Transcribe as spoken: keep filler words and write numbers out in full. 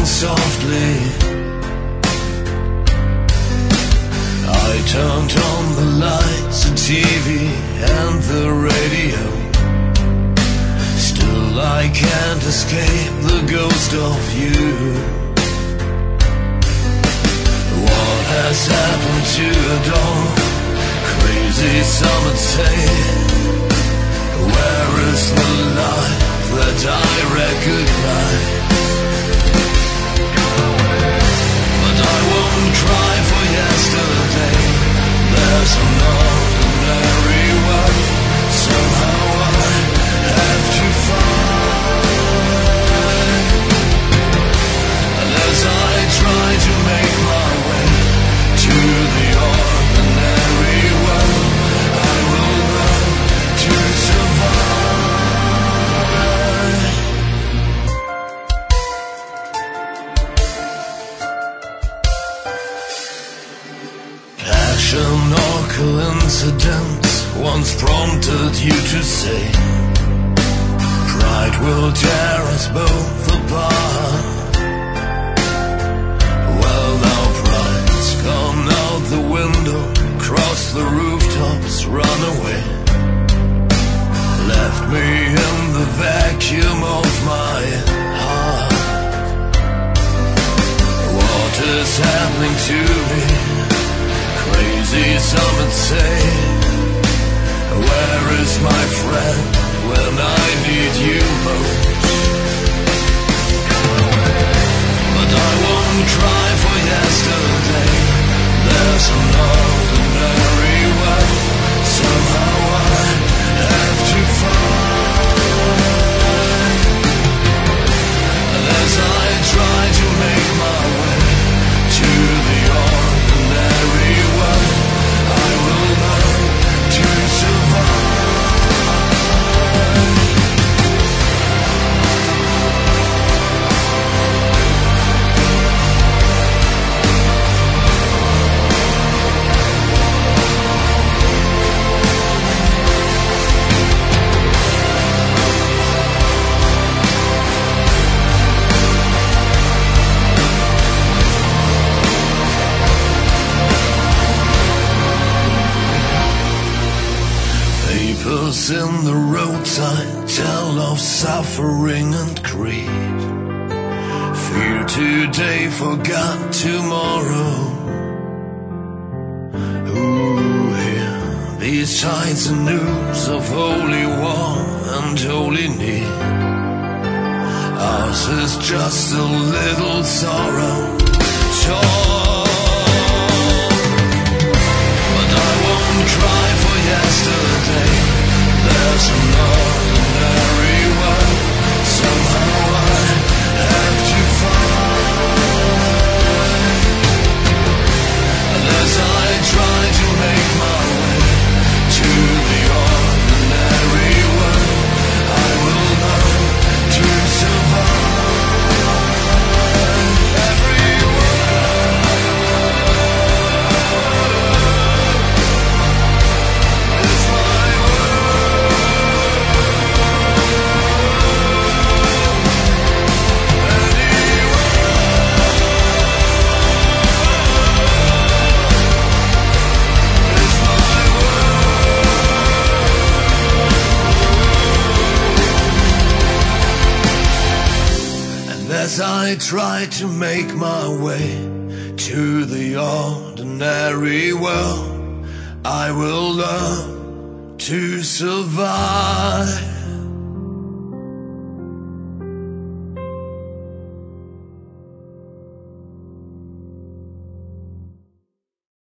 sleeping softly. I turned on the lights, the T V and the radio. Still I can't escape the ghost of you. What has happened to your dawn? Crazy some would say. Where is the life that I recognize? But I won't cry for yesterday. There's an ordinary world. Somehow I have to find. And as I try to make my way to the ordinary world, I will learn to survive. Passion or coincidence once prompted you to say, pride will tear us both apart. Well, now pride's gone out the window, crossed the rooftops, run away, left me in the vacuum of my heart. What is happening to me? Crazy some would say. Where is my friend when I need you most? But I won't cry for yesterday. There's an ordinary world. Somehow I have to find. And as I try to make my way to the ordinary world, I will learn to survive. Papers in the roadside tell of suffering and greed. Fear today, forgot tomorrow. Who hear these signs and news of holy war and holy need? Ours is just a little sorrow, torn. But I won't cry for yesterday. There's an ordinary world. Somehow I have to find. And as I try to make my way to the ordinary world, I will learn to survive. Every word is my as I try to make my way to the ordinary world, I will learn to survive.